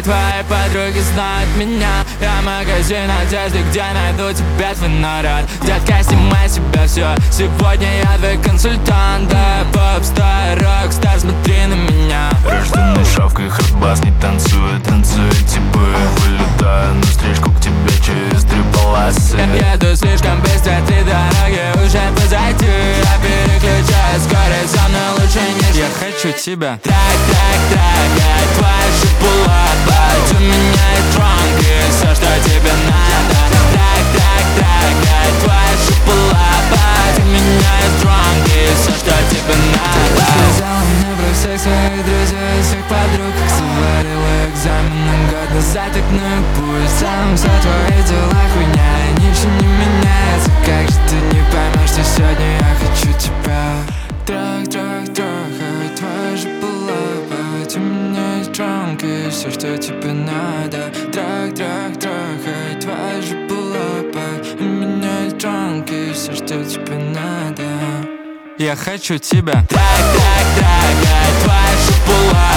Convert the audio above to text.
Все твои подруги знают меня. Я магазин одежды, где найду тебя твой наряд. Детка, снимай себя все. Сегодня я твой консультант. Да, поп-стар, рок-стар, смотри на меня. Рожденный шавкой, хардбас не танцует, танцует типа. Вылетаю на встречку к тебе через 3 полосы. Я еду слишком быстро, ты дороги уже позади. Я переключаю скорость, со мной лучше не. Я хочу тебя. Трак, трак, трак, я твоя шоколада. У меня есть drunk, и все, что тебе надо. Трак, трак, трак, я твоя шоколада. У меня есть drunk, и все, что тебе надо. Сказала мне про всех своих друзей и всех подруг. Завалила экзамены год назад, так ну и пусть. Сам все твои дела хуйня, и ничего не меняется. Как же ты не поймешь, что сегодня я хочу тебя. Трах, трах, трах, твоя же была. У меня есть drunk, и все, что тебе надо. Трах, трах, трах, твоя же была. У меня есть drunk, и все, что тебе надо. Я хочу тебя. Трак, трак, трак, твоя же была.